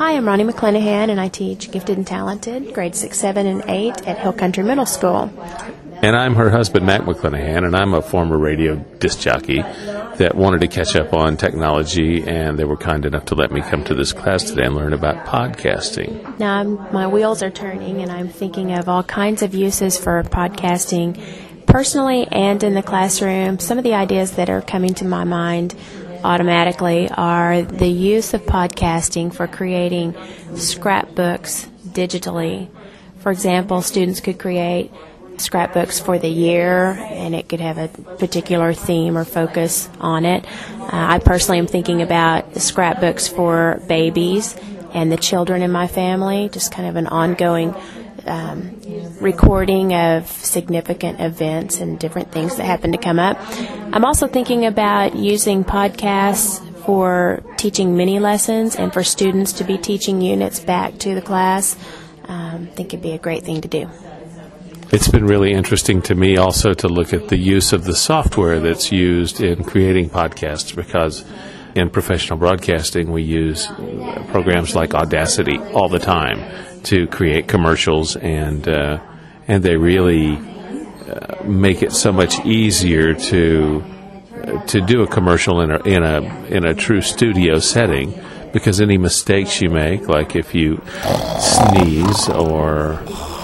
Hi, I'm Ronnie McClanahan, and I teach Gifted and Talented, grades 6, 7, and 8 at Hill Country Middle School. And I'm her husband, Mac McClanahan, and I'm a former radio disc jockey that wanted to catch up on technology, and they were kind enough to let me come to this class today and learn about podcasting. Now, my wheels are turning, and I'm thinking of all kinds of uses for podcasting, personally and in the classroom. Some of the ideas that are coming to my mind automatically are the use of podcasting for creating scrapbooks digitally. For example, students could create scrapbooks for the year, and it could have a particular theme or focus on it. I personally am thinking about scrapbooks for babies and the children in my family, just kind of an ongoing recording of significant events and different things that happen to come up. I'm also thinking about using podcasts for teaching mini lessons and for students to be teaching units back to the class. I think it'd be a great thing to do. It's been really interesting to me also to look at the use of the software that's used in creating podcasts, because in professional broadcasting we use programs like Audacity all the time to create commercials, and they really make it so much easier to do a commercial in a true studio setting, because any mistakes you make, like if you sneeze or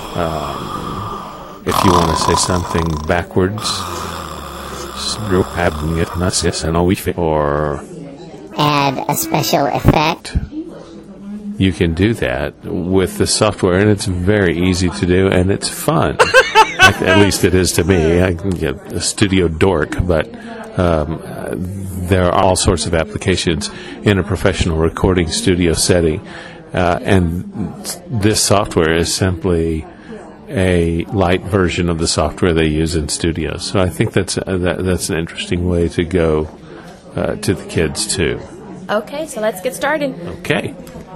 if you want to say something backwards, or add a special effect, you can do that with the software, and it's very easy to do, and it's fun. At least it is to me. I can get a studio dork, but there are all sorts of applications in a professional recording studio setting, and this software is simply a light version of the software they use in studios. So I think that's an interesting way to go to the kids too. Okay, so let's get started. Okay.